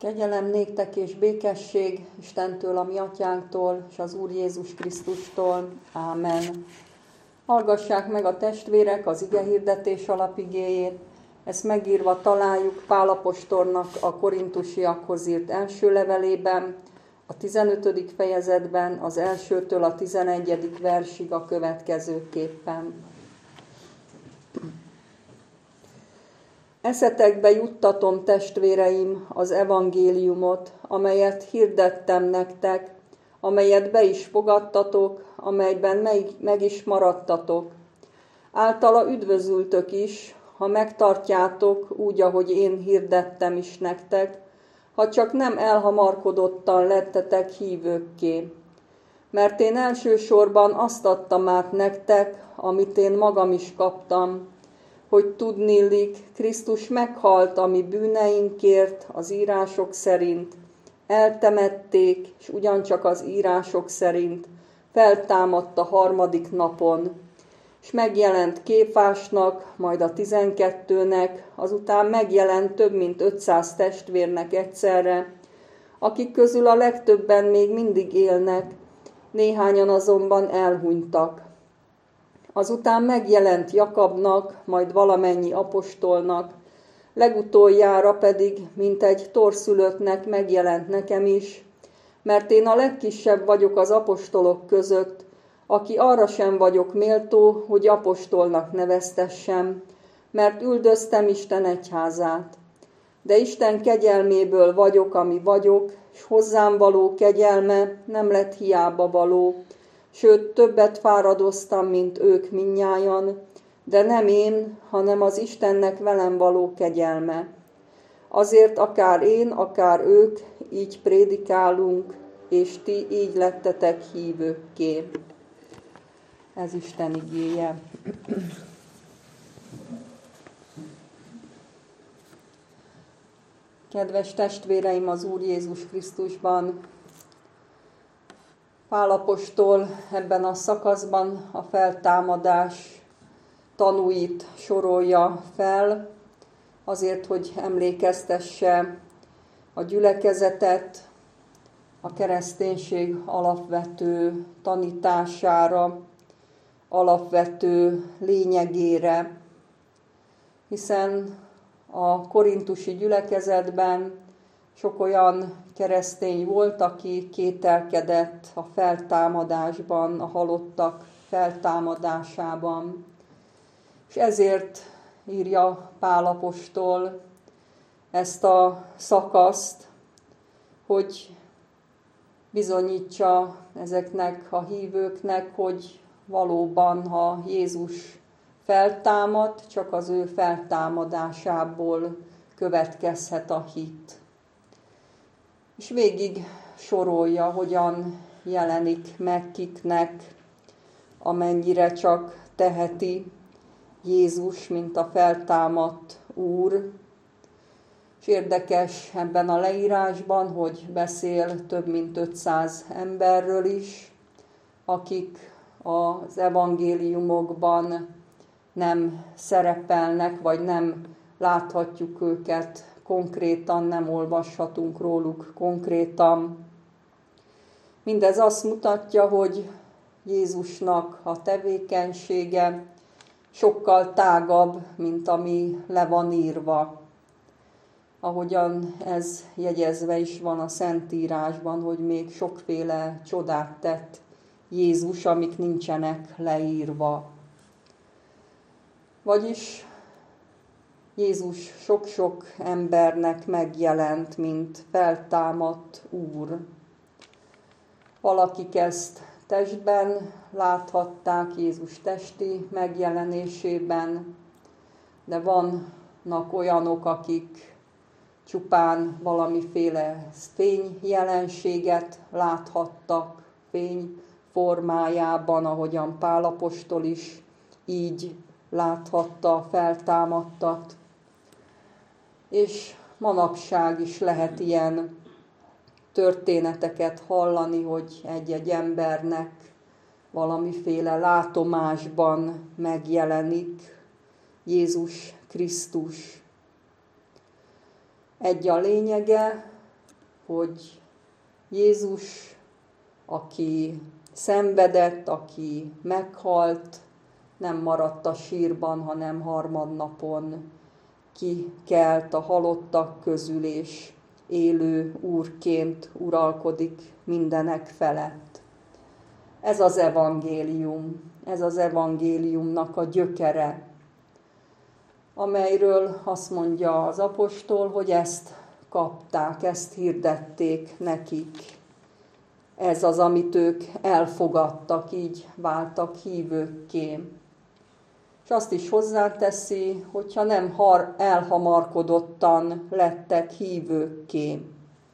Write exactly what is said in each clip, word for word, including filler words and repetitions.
Kegyelem néktek és békesség Istentől, a mi atyánktól, és az Úr Jézus Krisztustól. Ámen. Hallgassák meg a testvérek az igehirdetés alapigéjét. Ezt megírva találjuk Pál apostolnak a korintusiakhoz írt első levelében, a tizenötödik fejezetben, az elsőtől a tizenegyedik versig a következőképpen. Eszetekbe juttatom, testvéreim, az evangéliumot, amelyet hirdettem nektek, amelyet be is fogadtatok, amelyben meg, meg is maradtatok. Általa üdvözültök is, ha megtartjátok úgy, ahogy én hirdettem is nektek, ha csak nem elhamarkodottan lettetek hívőkké. Mert én elsősorban azt adtam át nektek, amit én magam is kaptam, hogy tudnillik, Krisztus meghalt a mi bűneinkért az írások szerint, eltemették, és ugyancsak az írások szerint feltámadt a harmadik napon, és megjelent Kéfásnak, majd a tizenkettőnek, azután megjelent több mint ötszáz testvérnek egyszerre, akik közül a legtöbben még mindig élnek, néhányan azonban elhunytak. Azután megjelent Jakabnak, majd valamennyi apostolnak, legutoljára pedig, mint egy torszülöttnek megjelent nekem is, mert én a legkisebb vagyok az apostolok között, aki arra sem vagyok méltó, hogy apostolnak neveztessem, mert üldöztem Isten egyházát. De Isten kegyelméből vagyok, ami vagyok, és hozzám való kegyelme nem lett hiába való, sőt, többet fáradoztam, mint ők mindnyájan, de nem én, hanem az Istennek velem való kegyelme. Azért akár én, akár ők így prédikálunk, és ti így lettetek hívőkké. Ez Isten igéje. Kedves testvéreim az Úr Jézus Krisztusban, Pál apostol ebben a szakaszban a feltámadás tanúit sorolja fel, azért, hogy emlékeztesse a gyülekezetet a kereszténység alapvető tanítására, alapvető lényegére, hiszen a korintusi gyülekezetben sok olyan keresztény volt, aki kételkedett a feltámadásban, a halottak feltámadásában. És ezért írja Pál apostol ezt a szakaszt, hogy bizonyítsa ezeknek a hívőknek, hogy valóban, ha Jézus feltámad, csak az ő feltámadásából következhet a hit. És végig sorolja, hogyan jelenik meg kiknek, amennyire csak teheti Jézus, mint a feltámadt Úr. És érdekes ebben a leírásban, hogy beszél több mint ötszáz emberről is, akik az evangéliumokban nem szerepelnek, vagy nem láthatjuk őket konkrétan, nem olvashatunk róluk konkrétan. Mindez azt mutatja, hogy Jézusnak a tevékenysége sokkal tágabb, mint ami le van írva. Ahogyan ez jegyezve is van a Szentírásban, hogy még sokféle csodát tett Jézus, amik nincsenek leírva. Vagyis Jézus sok-sok embernek megjelent, mint feltámadt Úr. Valakik ezt testben láthatták, Jézus testi megjelenésében, de vannak olyanok, akik csupán valamiféle fényjelenséget láthattak, fény formájában, ahogyan Pál apostol is így láthatta a feltámadtat. És manapság is lehet ilyen történeteket hallani, hogy egy-egy embernek valamiféle látomásban megjelenik Jézus Krisztus. Egy a lényege, hogy Jézus, aki szenvedett, aki meghalt, nem maradt a sírban, hanem harmadnapon kikelt a halottak közül, és élő úrként uralkodik mindenek felett. Ez az evangélium, ez az evangéliumnak a gyökere, amelyről azt mondja az apostol, hogy ezt kapták, ezt hirdették nekik. Ez az, amit ők elfogadtak, így váltak hívőkké. És azt is hozzáteszi, hogyha nem har- elhamarkodottan lettek hívőkké.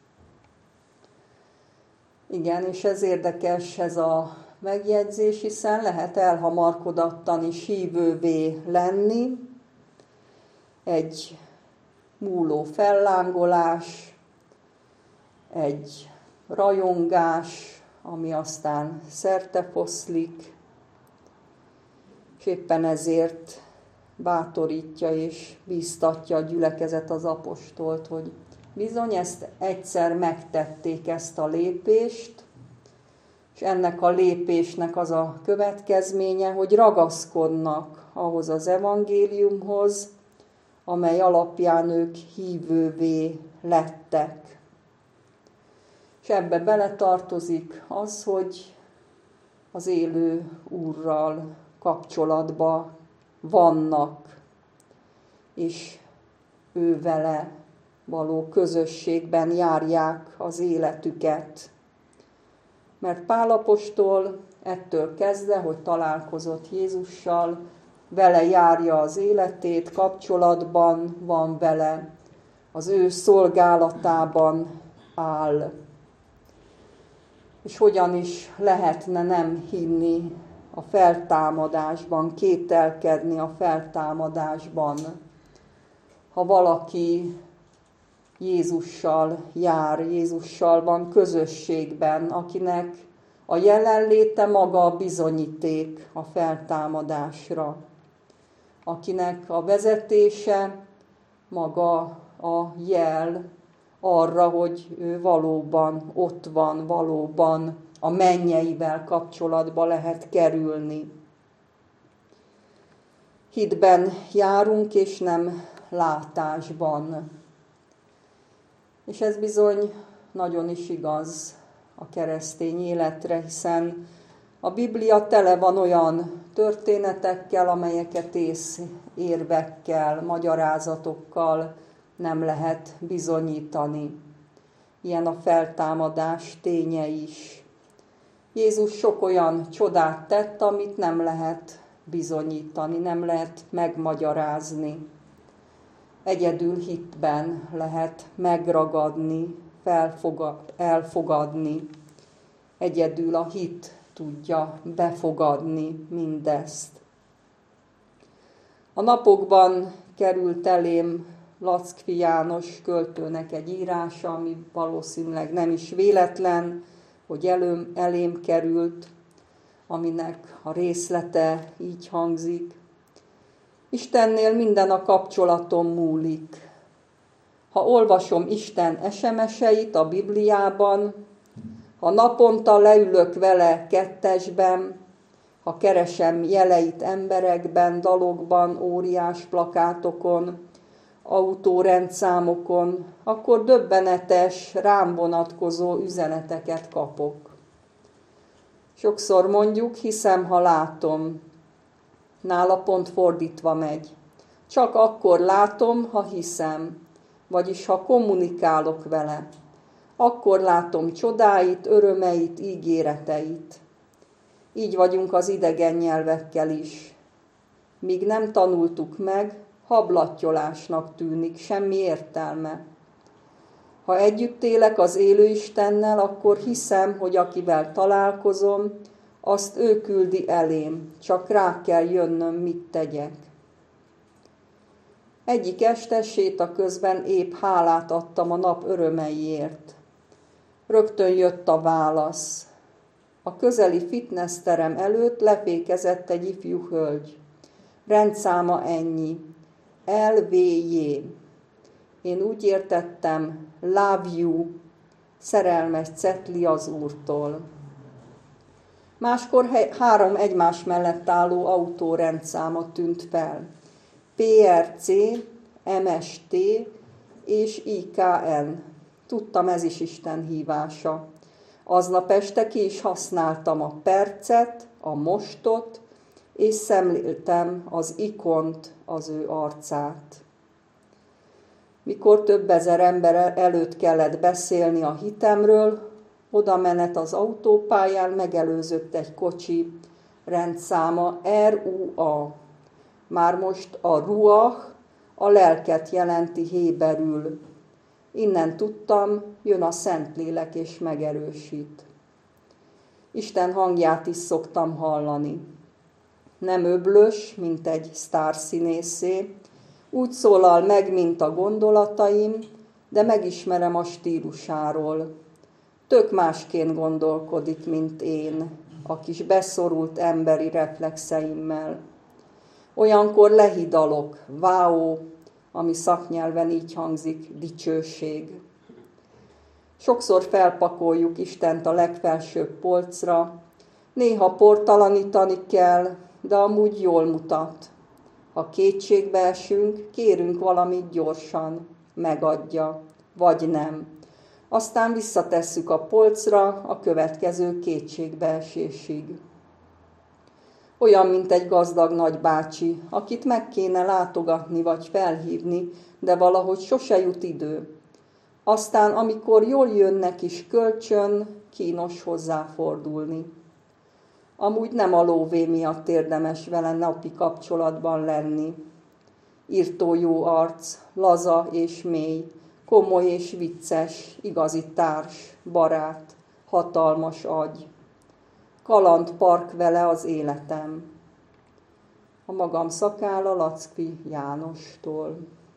Igen, és ez érdekes, ez a megjegyzés, hiszen lehet elhamarkodottan is hívővé lenni. Egy múló fellángolás, egy rajongás, ami aztán szertefoszlik, és éppen ezért bátorítja és bíztatja a gyülekezet az apostolt, hogy bizony ezt egyszer megtették, ezt a lépést, és ennek a lépésnek az a következménye, hogy ragaszkodnak ahhoz az evangéliumhoz, amely alapján ők hívővé lettek. És ebbe beletartozik az, hogy az élő Úrral kapcsolatban vannak, és ő vele való közösségben járják az életüket. Mert Pál apostol ettől kezdve, hogy találkozott Jézussal, vele járja az életét, kapcsolatban van vele, az ő szolgálatában áll. És hogyan is lehetne nem hinni a feltámadásban, kételkedni a feltámadásban, ha valaki Jézussal jár, Jézussal van közösségben, akinek a jelenléte maga a bizonyíték a feltámadásra, akinek a vezetése maga a jel arra, hogy ő valóban ott van, valóban a mennyeivel kapcsolatba lehet kerülni. Hitben járunk, és nem látásban. És ez bizony nagyon is igaz a keresztény életre, hiszen a Biblia tele van olyan történetekkel, amelyeket ész érvekkel, magyarázatokkal nem lehet bizonyítani. Ilyen a feltámadás ténye is. Jézus sok olyan csodát tett, amit nem lehet bizonyítani, nem lehet megmagyarázni. Egyedül hitben lehet megragadni, felfogad, elfogadni. Egyedül a hit tudja befogadni mindezt. A napokban került elém Lackfi János költőnek egy írása, ami valószínűleg nem is véletlen, hogy elém, elém került, aminek a részlete így hangzik. Istennél minden a kapcsolaton múlik. Ha olvasom Isten es em eseit a Bibliában, ha naponta leülök vele kettesben, ha keresem jeleit emberekben, dalokban, óriás plakátokon, autórendszámokon, akkor döbbenetes, rám vonatkozó üzeneteket kapok. Sokszor mondjuk, hiszem, ha látom. Nála pont fordítva megy. Csak akkor látom, ha hiszem, vagyis ha kommunikálok vele. Akkor látom csodáit, örömeit, ígéreteit. Így vagyunk az idegen nyelvekkel is. Míg nem tanultuk meg, hablattyolásnak tűnik, semmi értelme. Ha együtt élek az élő Istennel, akkor hiszem, hogy akivel találkozom, azt ő küldi elém, csak rá kell jönnöm, mit tegyek. Egyik este séta közben épp hálát adtam a nap örömeiért. Rögtön jött a válasz. A közeli fitnessterem előtt lefékezett egy ifjú hölgy. Rendszáma ennyi. el vé jé. Én úgy értettem, love you, szerelmes cetli az Úrtól. Máskor három egymás mellett álló autó rendszáma tűnt fel. pé er cé, em es té és i ká en. Tudtam, ez is Isten hívása. Aznap este ki is használtam a percet, a mostot, és szemléltem az ikont, az ő arcát. Mikor több ezer ember előtt kellett beszélni a hitemről, oda menet az autópályán megelőzött egy kocsi rendszáma er u á. Már most a ruach, a lelket jelenti héberül. Innen tudtam, jön a Szentlélek és megerősít. Isten hangját is szoktam hallani. Nem öblös, mint egy sztárszínészé, úgy szólal meg, mint a gondolataim, de megismerem a stílusáról. Tök másként gondolkodik, mint én, a kis beszorult emberi reflexeimmel. Olyankor lehidalok, váó, ami szaknyelven így hangzik, dicsőség. Sokszor felpakoljuk Istent a legfelsőbb polcra, néha portalanítani kell, de amúgy jól mutat. Ha kétségbe esünk, kérünk valamit gyorsan, megadja, vagy nem. Aztán visszatesszük a polcra a következő kétségbeesésig. Olyan, mint egy gazdag nagybácsi, akit meg kéne látogatni vagy felhívni, de valahogy sose jut idő. Aztán, amikor jól jönnek is kölcsön, kínos hozzáfordulni. Amúgy nem a lóvé miatt érdemes vele napi kapcsolatban lenni. Irtó jó arc, laza és mély, komoly és vicces, igazi társ, barát, hatalmas agy. Kalandpark vele az életem. A magam szakálla Lackfi Jánostól.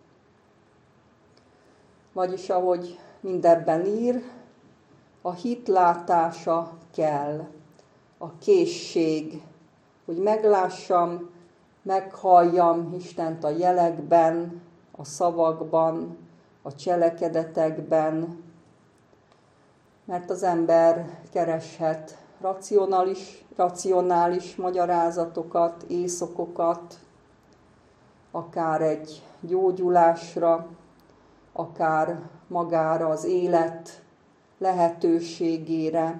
Vagyis ahogy mindebben ír, a hit látása kell, a készség, hogy meglássam, meghalljam Istent a jelekben, a szavakban, a cselekedetekben, mert az ember kereshet racionális, racionális magyarázatokat, észokokat, akár egy gyógyulásra, akár magára az élet lehetőségére,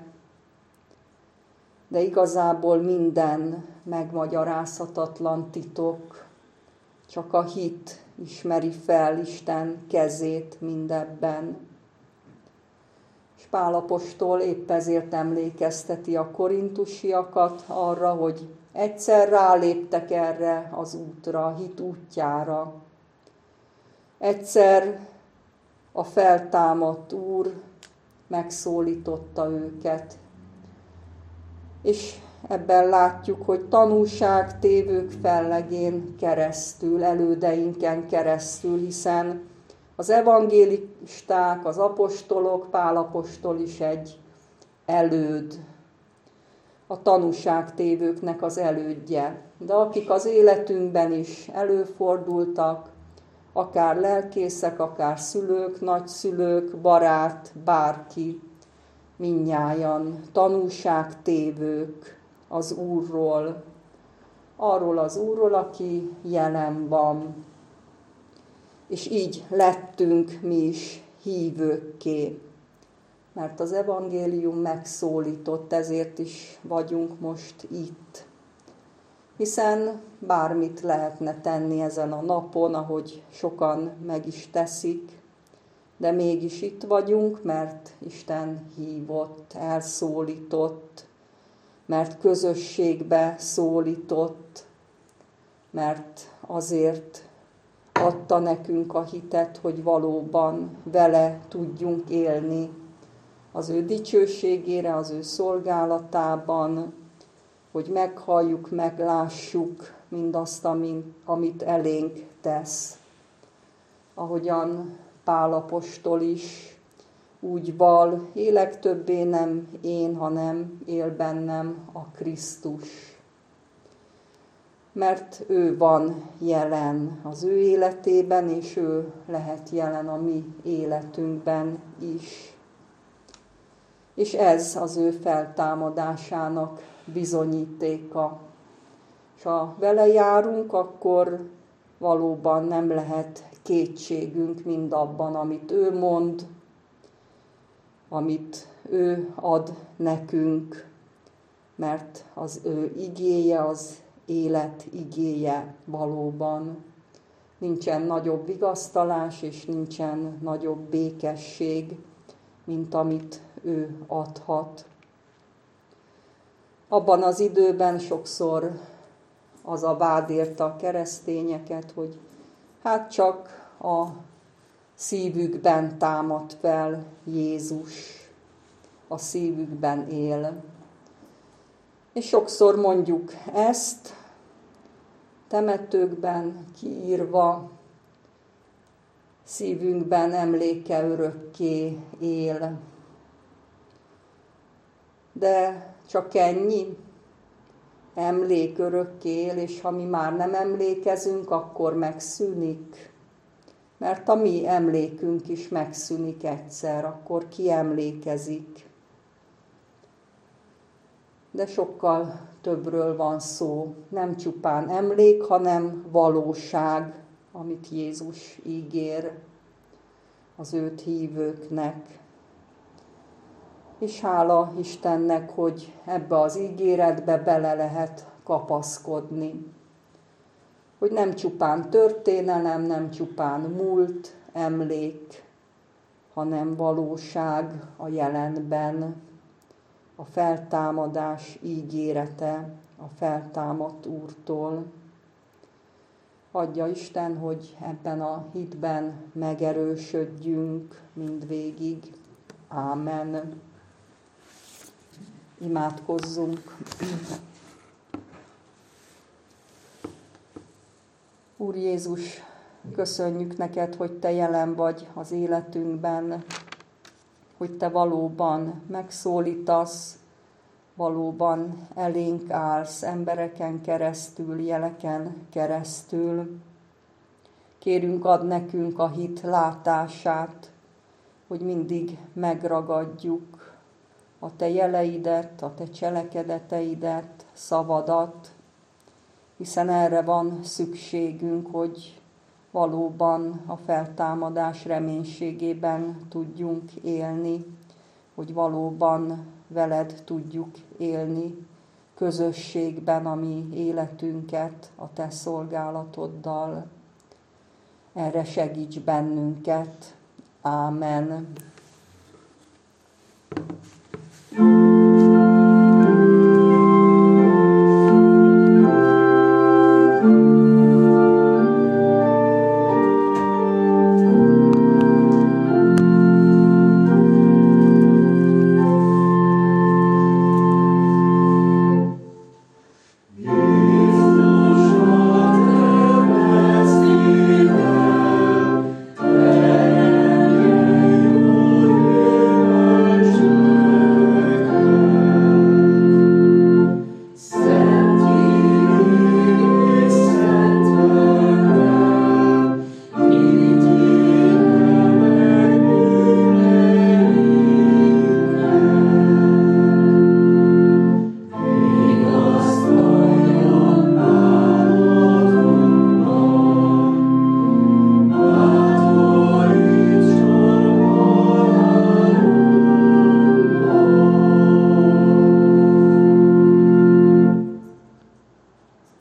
de igazából minden megmagyarázhatatlan titok, csak a hit ismeri fel Isten kezét mindebben. És Pál apostol épp ezért emlékezteti a korintusiakat arra, hogy egyszer ráléptek erre az útra, a hit útjára. Egyszer a feltámadt Úr megszólította őket. És ebben látjuk, hogy tanúságtévők fellegén keresztül, elődeinken keresztül, hiszen az evangélisták, az apostolok, Pál apostol is egy előd, a tanúságtévőknek az elődje. De akik az életünkben is előfordultak, akár lelkészek, akár szülők, nagyszülők, barát, bárki, mindnyájan tanúságtévők az Úrról, arról az Úrról, aki jelen van. És így lettünk mi is hívőkké, mert az evangélium megszólított, ezért is vagyunk most itt. Hiszen bármit lehetne tenni ezen a napon, ahogy sokan meg is teszik, de mégis itt vagyunk, mert Isten hívott, elszólított, mert közösségbe szólított, mert azért adta nekünk a hitet, hogy valóban vele tudjunk élni az ő dicsőségére, az ő szolgálatában, hogy meghalljuk, meglássuk mindazt, amit elénk tesz. Ahogyan Pál apostol is úgy val, élek többé nem én, hanem él bennem a Krisztus. Mert ő van jelen az ő életében, és ő lehet jelen a mi életünkben is. és ez az ő feltámadásának bizonyítéka. És ha vele járunk, akkor valóban nem lehet kétségünk mindabban, amit ő mond, amit ő ad nekünk, mert az ő igéje, az élet igéje valóban. Nincsen nagyobb vigasztalás, és nincsen nagyobb békesség, mint amit ő adhat. Abban az időben sokszor az a vád érte a keresztényeket, hogy hát csak a szívükben támad fel Jézus, a szívükben él. És sokszor mondjuk ezt, temetőkben kiírva, szívünkben emléke örökké él. De csak ennyi, emlék örökké él, és ha mi már nem emlékezünk, akkor megszűnik. Mert a mi emlékünk is megszűnik egyszer, akkor ki emlékezik. De sokkal többről van szó. Nem csupán emlék, hanem valóság, amit Jézus ígér az őt hívőknek. És hála Istennek, hogy ebbe az ígéretbe bele lehet kapaszkodni. Hogy nem csupán történelem, nem csupán múlt, emlék, hanem valóság a jelenben, a feltámadás ígérete a feltámadt Úrtól. Adja Isten, hogy ebben a hitben megerősödjünk mindvégig. Ámen. Imádkozzunk. Úr Jézus, köszönjük neked, hogy te jelen vagy az életünkben, hogy te valóban megszólítasz, valóban elénk állsz embereken keresztül, jeleken keresztül. Kérünk, add nekünk a hit látását, hogy mindig megragadjuk a te jeleidet, a te cselekedeteidet, szavadat, hiszen erre van szükségünk, hogy valóban a feltámadás reménységében tudjunk élni, hogy valóban veled tudjuk élni közösségben a mi életünket a te szolgálatoddal. Erre segíts bennünket. Ámen.